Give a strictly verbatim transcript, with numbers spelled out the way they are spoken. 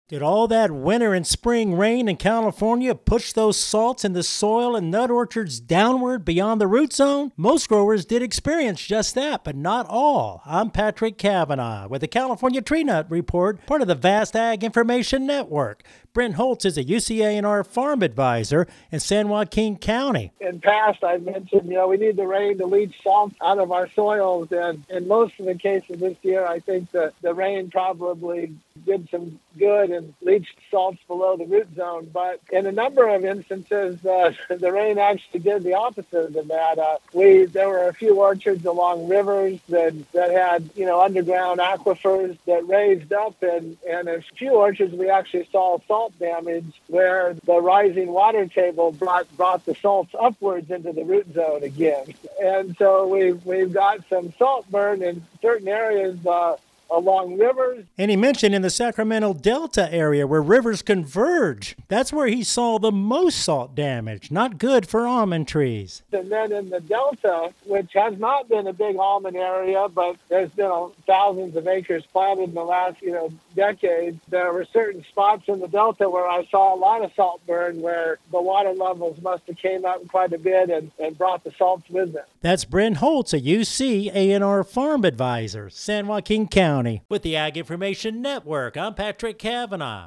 Did all that winter and spring rain in California push those salts in the soil and nut orchards downward beyond the root zone? Most growers did experience just that, but not all. I'm Patrick Cavanaugh with the California Tree Nut Report, part of the Vast Ag Information Network. Brent Holtz is a U C A and R farm advisor in San Joaquin County. In past, I've mentioned, you know, we need the rain to leach salt out of our soils, and in most of the cases this year, I think that the rain probably did some good and leached salts below the root zone. But in a number of instances, uh, the rain actually did the opposite of that. Uh, we there were a few orchards along rivers that, that had, you know, underground aquifers that raised up, and, and a few orchards we actually saw salt damage where the rising water table brought brought the salts upwards into the root zone again. And so we've, we've got some salt burn in certain areas uh, along rivers. And he mentioned in the Sacramento Delta area where rivers converge. That's where he saw the most salt damage. Not good for almond trees. And then in the Delta, which has not been a big almond area, but there's been uh, thousands of acres planted in the last, you know, decade, there were certain spots in the Delta where I saw a lot of salt burn where the water levels must have came up quite a bit and, and brought the salts with them. That's Brent Holtz, a U C A and R farm advisor, San Joaquin County. With the Ag Information Network, I'm Patrick Cavanaugh.